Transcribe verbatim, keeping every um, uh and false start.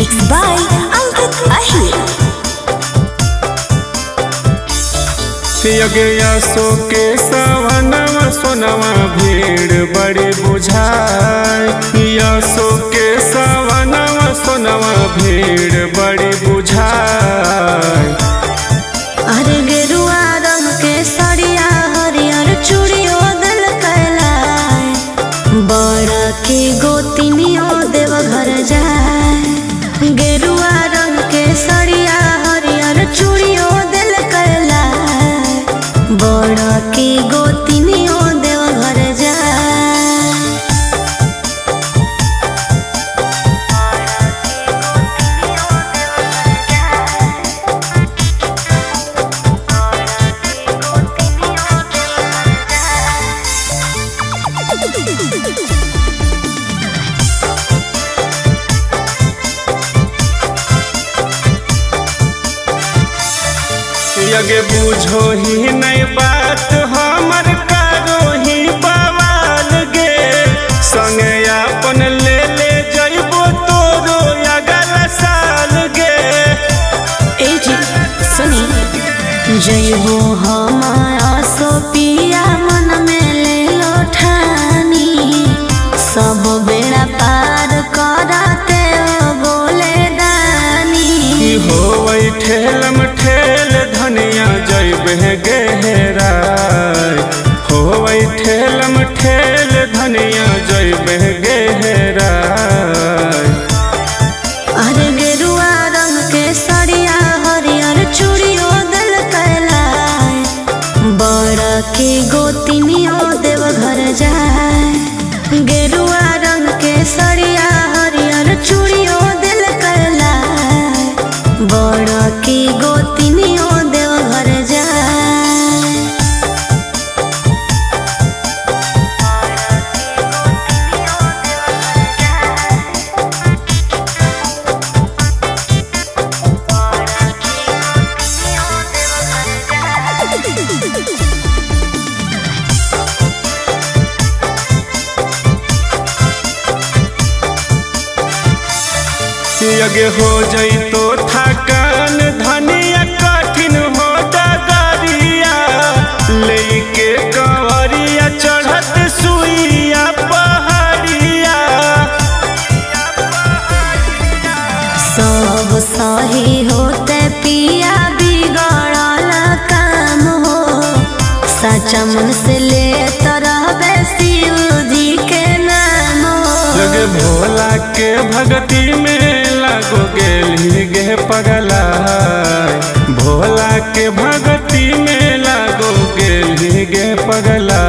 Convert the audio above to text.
Mixed by Ankit Ahir. यज्ञ के सवनवा सोनवा भीड़ बड़ी बुझाए। यसो के सवनवा सोनवा भीड़ बड़ी बुझाए। अरे गेरुआ रंग के सड़िया हरियर चूड़ियो दल कैलाए। बड़ा के गोतिनियो देव घर जाए। गेरुआ रंग के सड़िया हरियर चूड़ियो दल कैलाए। बड़ा के गोतिनियो देव घर जाए। यज्ञ बुझो ही नहीं बात हमर करो ही बवाल गे। संगे अपन ले ले जइबो तोरो अगला साल गे। ए जी सुनी जइबो हमारा सोपिया मन में ले लो ठानी। सब बेड़ा पार कराते हो बोले दानी। हो वही ठेलम ठेल धनिया जइबे गहरा। हो वही ठेलम ठेल धनिया जइबे गहरा। अरे गेरुआ रंग के सड़िया हरियर चूड़ियो दल कैलाए। बड़ा के गोतिनियो देव घर जाए। गेरुआ रंग के सड़िया हरियर चूड़ियो दल कैलाए। बड़ा के गोतिनियो देव घर जाए। यज्ञ हो जई तो थकान धनिया कठिन हो डगरिया। लेके कंवरिया चढ़त सुइया पहाड़िया। सब सही होते पिया बिगड़ल काम हो। सच्चा मन से ले तरह शिव जी के नाम हो। यज्ञ भोला के भक्ति में लागो गेली गे पगला। भोला के भक्ति में लागो गेली गे पगला।